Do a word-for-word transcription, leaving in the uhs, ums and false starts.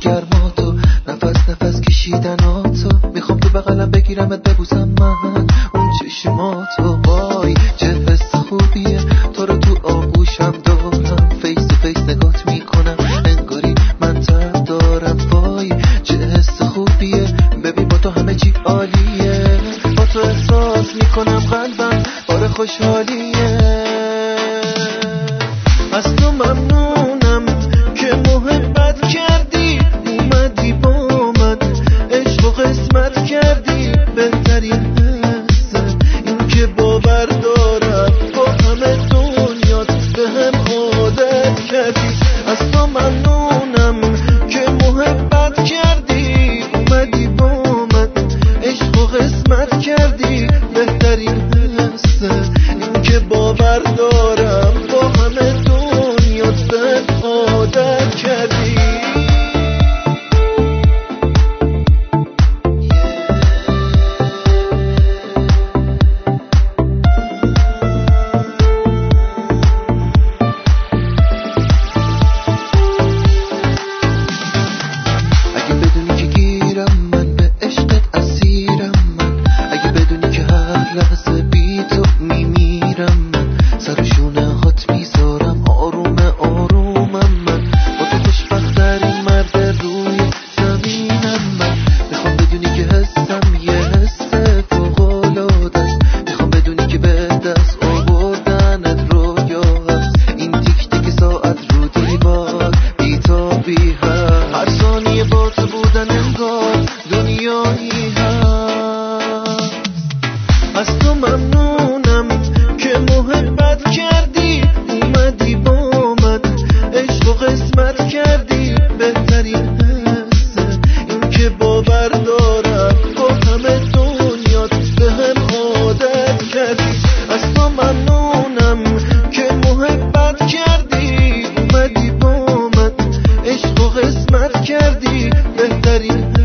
گرماتو، نفس نفس کشیدناتو، میخوام تو بغلم بگیرمت ببوسم من اون چشماتو. وای چه حس خوبیه تو رو تو آغوشم دارم، فیس تو فیس نگات میکنم انگاری من تب دارم. وای چه حس خوبیه ببین با تو همه چی عالیه، با تو احساس میکنم قلبم بار خوشحالیه. از تو ممنونم که محبت کردی، اومدی با من عشق و قسمت کردی. بهترین حسه این که باور دارم با همه دنیات به هم عادت کردی. از تو ممنونم که محبت کردی، اومدی با من عشق و قسمت کردی. بهترین حسه این که باور دارم با همه دنیات به هم عادت کردی. اگه بدونی که گیرم من به عشقت اسیرم من، اگه بدونی که هر لحظه بی تو میمیرم من، سر شونه هات میذارم آروم آرومم من، با تو خوشبخت‌ترین مرد روی زمینم من. میخوام بدونی که حسم یه حس فوق‌العاده‌ست، میخوام بدونی که به دست آوردنت رویا هست. این تیک تیک ساعت رو دیوار بی‌تابی هست، هر ثانیه با تو بودن انگار دنیایی هست. از تو ممنونم که محبت کردی، اومدی با من عشق و قسمت کردی. بهترین حسه این که باور دارم با همه دنیات به هم عادت کردی. از تو ممنونم که محبت کردی، اومدی با من عشق و قسمت کردی. بهترین